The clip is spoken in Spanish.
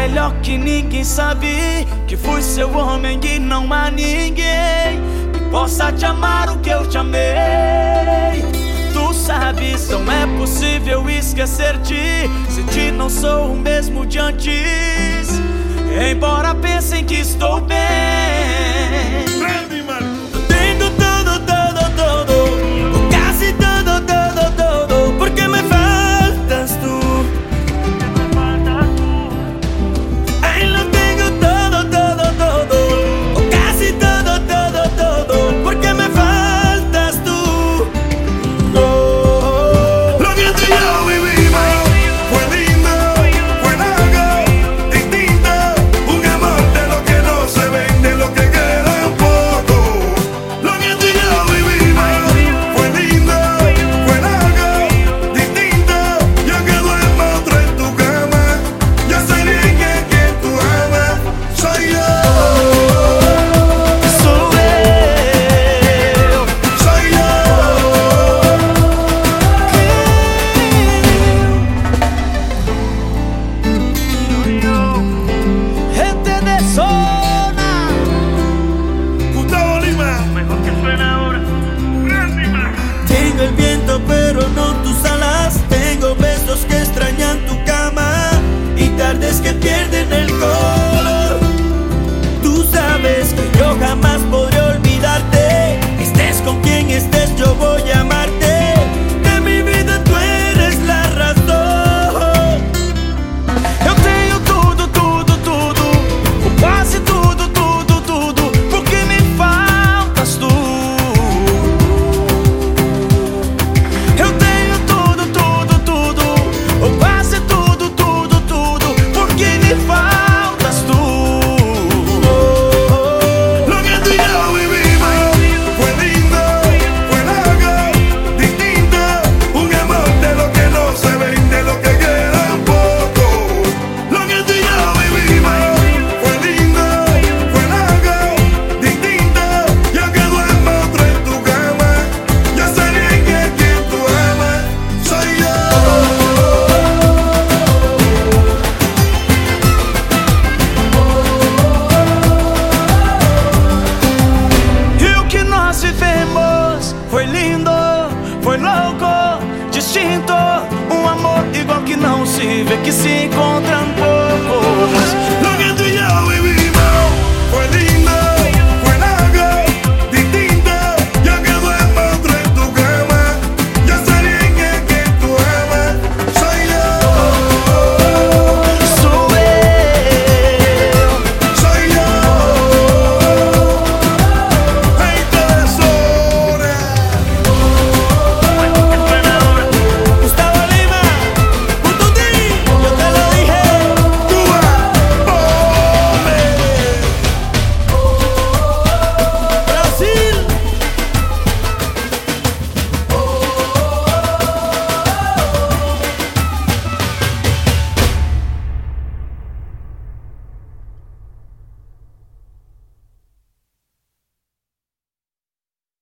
melhor que ninguém sabe que fui seu homem e não há ninguém que possa te amar o que eu te amei. Tu sabes, não é possível esquecer-te, se te não sou o mesmo de antes, embora pensem que estou bem. Tenho tudo, tudo, tudo, quase tudo, tudo, tudo, porque me faltas tu. Lo tengo todo, todo, todo, casi todo, todo, todo, porque me faltas tú. Lo que tú y yo vivimos fue lindo, fue algo distinto, un amor de lo que no se vende, lo que queda un poco. Lo que tú y yo vivimos fue lindo, fue algo distinto. Yo que duermo otro en tu cama, yo sé bien que quien tú amas soy yo. Sou eu, Soy yo. gente de zona. Gustavo Lima. Mejor que suena ahora. Tengo el viento pero no tus alas, tengo besos que extrañan tu cama y tardes que pierden el color. Tú sabes que yo jamás podré olvidarte, estés con quien estés yo voy a amarte. De mi vida tú eres la razón. Eu tenho tudo, tudo, tudo, quase tudo, tudo, tudo, porque me faltas tu. Eu tenho tudo, tudo, tudo, quase tudo, tudo, tudo, porque me faltas tu. Lo que tú y yo vivimos fue lindo, fue algo distinto, un amor de lo que no se vende, lo que queda un poco. Lo que tú y yo vivimos fue lindo, fue algo distinto. Yo que duermo otro en tu cama, yo sé bien que quien tú amas soy yo. E o que nós vivemos foi lindo, foi louco, distinto, um amor igual que não se vê, que se